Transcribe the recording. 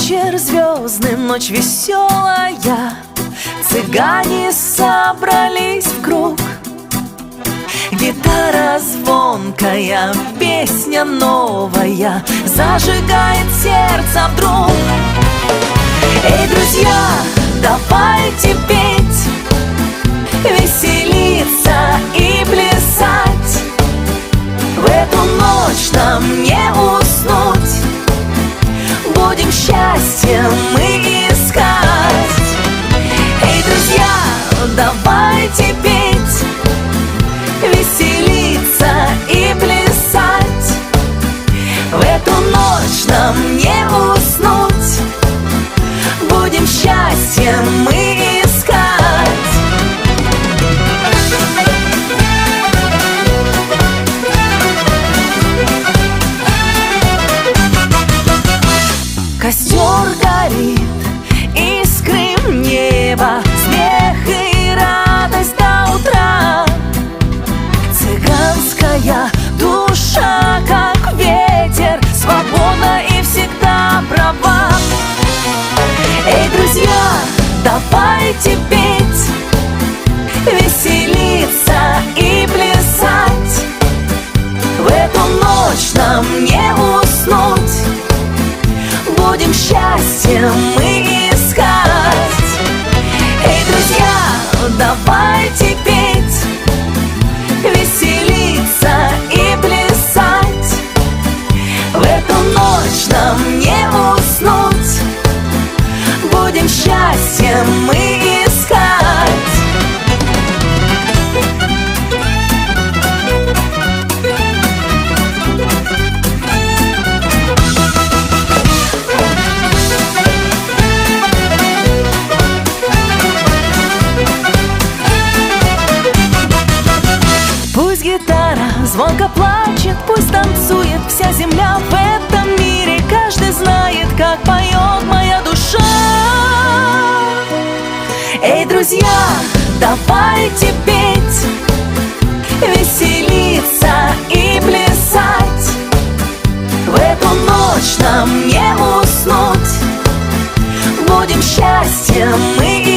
вечер звездный, ночь веселая, цыгане собрались в круг. Гитара звонкая, песня новая зажигает сердце вдруг. Эй, друзья, давайте петь, веселиться и плясать. В эту ночь нам не уснуть, будем счастье мы искать. Эй, друзья, давайте петь, веселиться и плясать. В эту ночь нам не уснуть, будем счастье мы искать. Костер горит, искры в небо, смех и радость до утра. Цыганская душа, как ветер, свободна и всегда права. Эй, друзья, давайте петь, веселиться и плясать. В эту ночь нам не уснуть, будем счастье мы искать. Эй, друзья, давайте петь, веселиться и плясать. В эту ночь нам не уснуть, будем счастье мы искать. Пусть гитара звонко плачет, пусть танцует вся земля. В этом мире каждый знает, как поет моя душа. Эй, друзья, давайте петь, веселиться и плясать. В эту ночь нам не уснуть, будем счастье мы